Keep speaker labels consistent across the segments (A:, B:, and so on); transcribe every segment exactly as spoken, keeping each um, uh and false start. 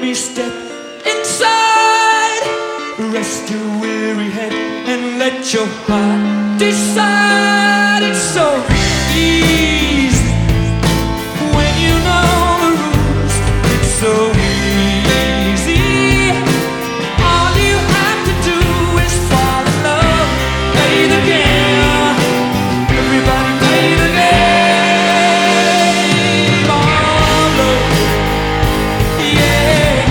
A: me step inside. Rest your weary head and let your heart decide. It's so easy when you know the rules. It's so easy. All you have to do is fall in love. Play the game. Everybody play the game. All love. Yeah.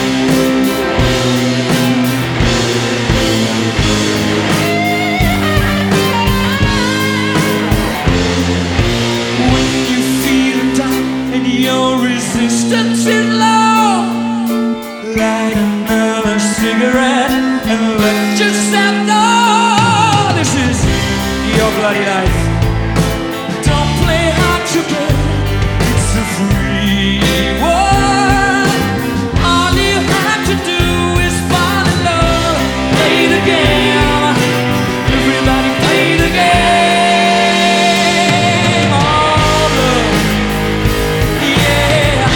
A: When you feel down and your resistance is low, light another cigarette and let yourself know this is your bloody life. Don't play hard to get. It's a free world. All you have to do is fall in love. Play the game. Everybody play the game. All love. Yeah.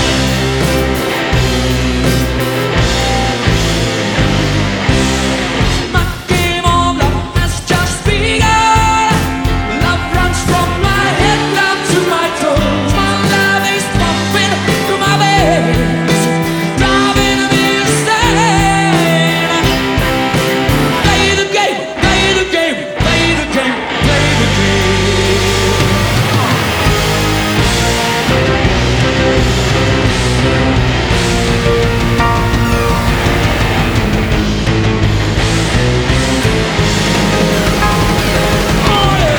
A: My game of love has just begun. Love runs from my head down to my toes. My love is pumping through my veins, driving me insane. Play the game, play the game, play the game, play the game. Oh, yeah.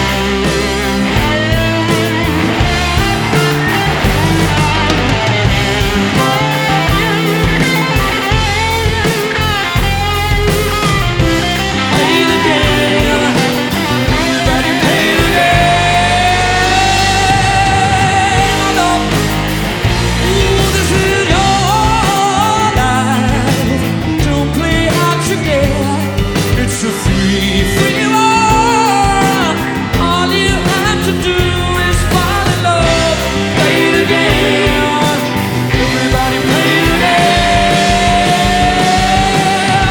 A: Play the game. Everybody play the game. Ooh, this is your life. Don't play hard to get. It's a free, free world. All you have to do is fall in love. Play the game. Everybody play the game.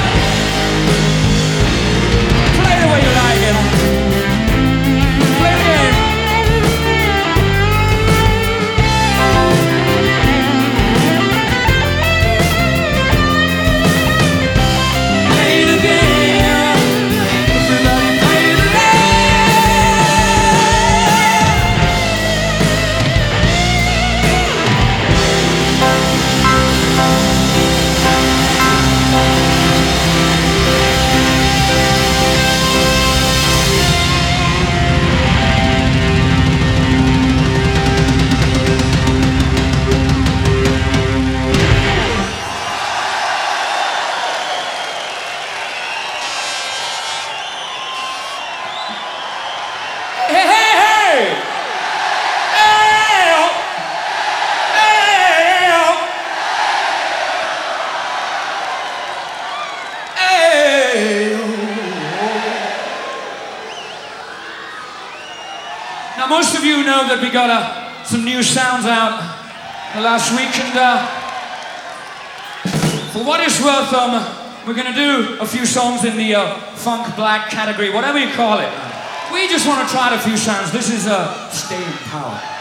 A: Play the way you like it. Play the game. Play the game. Everybody play the Hey, hey, hey! Hey, oh. Hey, oh. Hey, oh. Now, most of you know that we got uh, some new sounds out the last week, and uh, for what it's worth, um, we're gonna do a few songs in the uh, funk black category, whatever you call it. We just want to try a few sounds. This is uh, Stay in Power.